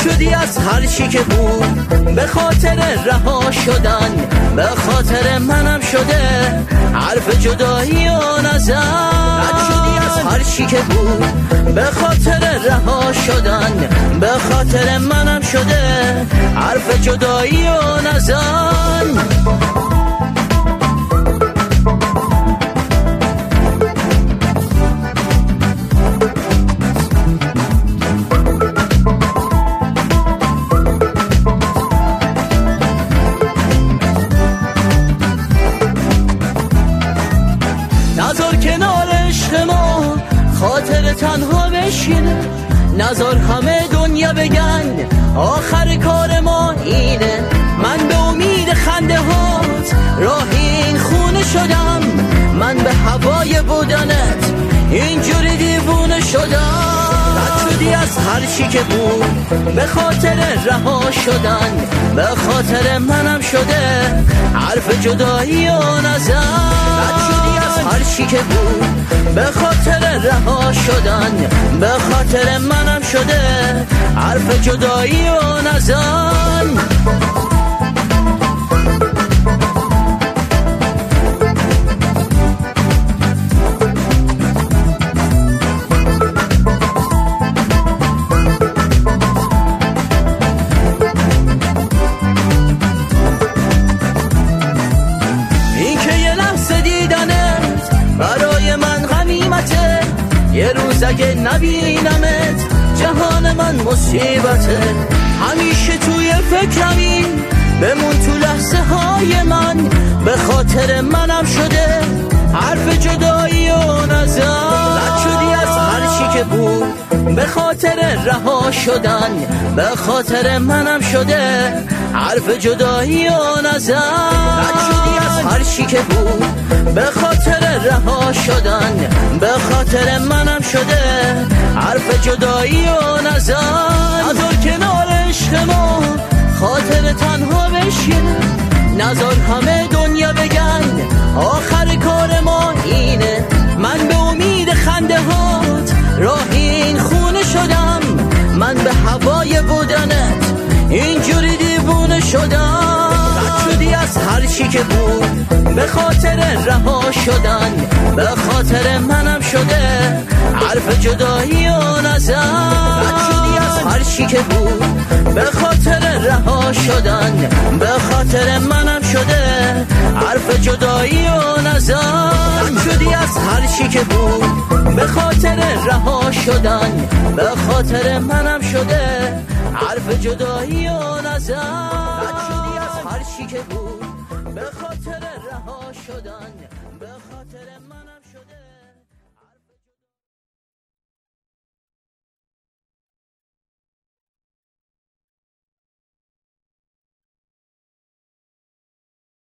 شدی از هر چی که بود، به خاطر رها شدن، به خاطر منم شده حرف جدایی و نظر. رد شدی از هر چی که بود، به خاطر رها شدن، به خاطر منم شده حرف جدایی و نظر. نذار کنار عشق ما خاطر تنها بشینه، نذار همه دنیا بگن آخر کار ما اینه. من به امید خنده هات راه این خونه شدم، من به هوای بودنت اینجوری دیوونه شدم. رد شدی از هر چی که بود، به خاطر رها شدن، به خاطر منم شده حرف جدایی و نظر. رد شدی از هر چی که بود، به خاطر رها شدن، به خاطر منم شده حرف جدایی و نظر. برای من غنیمته، یه روز اگه نبینمت جهان من مصیبته. همیشه توی فکرمی بمون تو لحظه های من، به خاطر منم شده حرف جدایی و نظر. رد شدی از هر چی که بود، به خاطر رها شدن، به خاطر منم شده حرف جدایی و نظر. رد شدی از هر چی که بود، به خاطر رها شدن، به خاطر منم شده حرف جدایی و نظر. نذار کنار عشق ما خاطر تنها بشینه، نذار همه دنیا بگن آخر کار ما اینه. من به امید خنده هات راه این خونه شدم، من به هوای بودنت اینجوری دیوونه شدم. رد شدی از هر چی که بود، به خاطر رها شدن، به خاطر منم شده حرف جدایی و نظر. رد شدی از هر چی که بود، به خاطر رها شدن، به خاطر منم شده حرف جدایی و نظر. رد شدی از هر چی که بود، به خاطر رها شدن، به خاطر منم شده حرف جدایی و نظر. رد شدی از هر چی که بود، به خاطر رها شدن، به خاطر منم شده